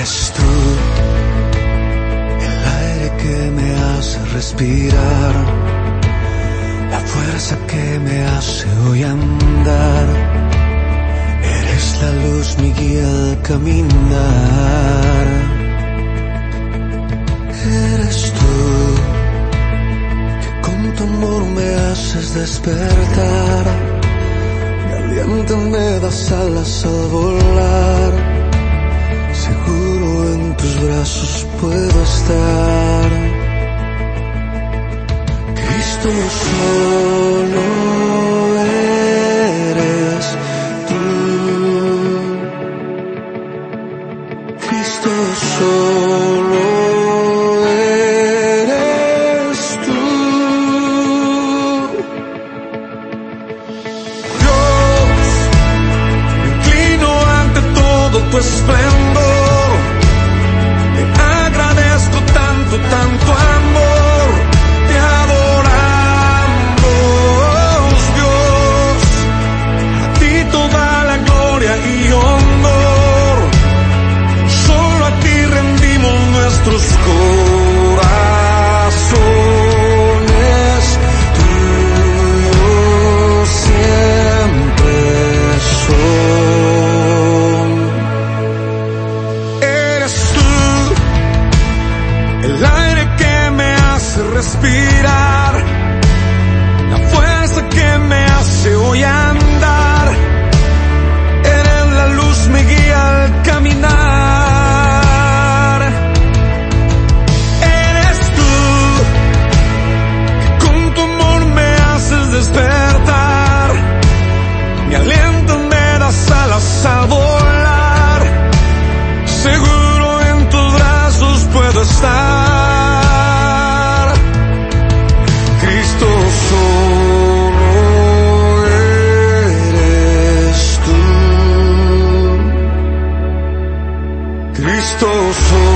Eres tú, el aire que me hace respirar, la fuerza que me hace hoy andar. Eres la luz, mi guía al caminar. Eres tú, que con tu amor me haces despertar. Mi aliento me das alas al volar. Seguro en tus brazos puedo estar. Cristo, solo eres tú. Cristo, solo eres tú. Dios, me inclino ante todo tu esplendor. Te agradezco tanto, tanto amor. Te adoramos, Dios. A ti toda la gloria y honor. Solo a ti rendimos nuestros corazones. Tuyos siempre son. Eres tú, el aire que me hace respirar, la fuerza que me hace hoy andar. Eres la luz, mi guía al caminar. Eres tú, que con tu amor me haces despertar. Mi aliento me das alas a volar. Seguro en tus brazos puedo estar. Cristo, solo eres tú. Cristo, solo